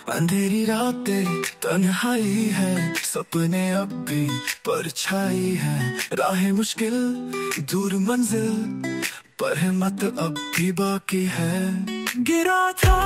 अंधेरी रातें तन्हाई है, सपने अब भी परछाई है। राहें मुश्किल दूर मंजिल, पर हिम्मत अब भी बाकी है। गिरा था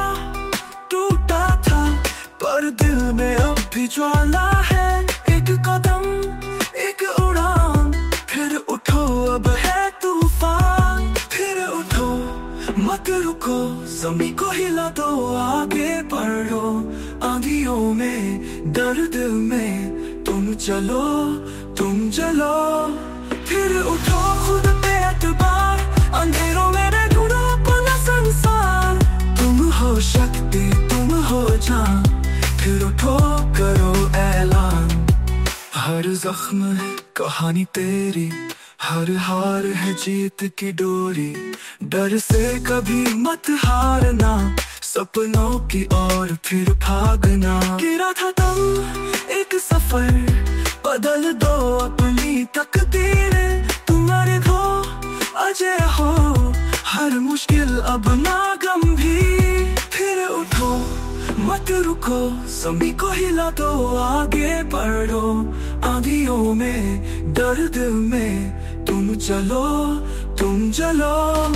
टूटा था, पर दिल में अब भी ज्वाला है। एक कदम एक उड़ान, फिर उठो अब है तूफान। फिर उठो मत रुको, ज़मीं को हिला दो, आगे बढ़ो। आंधियों में दर्द में तुम चलो, तुम चलो। फिर उठो खुद पे एतबार, अंधेरों में न ढूंढो अपना संसार। तुम हो शक्ति, तुम हो जान, फिर उठो करो ऐलान। हर जख्म है कहानी तेरी, हर हार है जीत की डोरी। डर से कभी मत हारना, सपनों की ओर फिर भागना। गिरा था तुम एक सफर, बदल दो अपनी तकदीर। तुम्हारे हो अजय हो, हर मुश्किल अब ना गंभीर। फिर उठो मत रुको, ज़मीं को हिला दो, आगे बढ़ो। आंधियों में दर्द में तुम चलो, तुम चलो।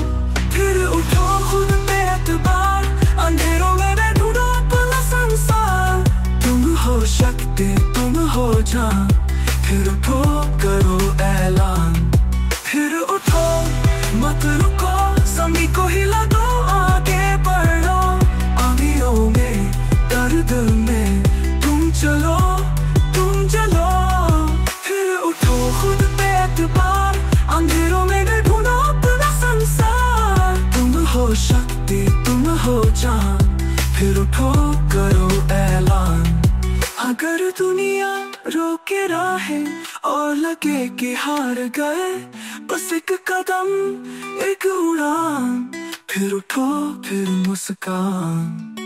फिर उठो खुद पे एतबार, अंधेरों में न ढूंढो अपना संसार। तुम हो शक्ति, तुम हो जान, फिर उठो करो ऐलान। फिर उठो मत रुको, ज़मीं को हिला दो, आगे बढ़ो। आंधियों में दर्द में तुम चलो, तुम चलो। फिर उठो खुद पे एतबार, अंधेरों में न ढूंढो अपना संसार। तुम हो शक्ति, तुम हो जान, फिर उठो करो ऐलान। अगर दुनिया रोके राहें और लगे कि हार गए, बस एक कदम एक उड़ान। फिर उठो फिर मुस्कान।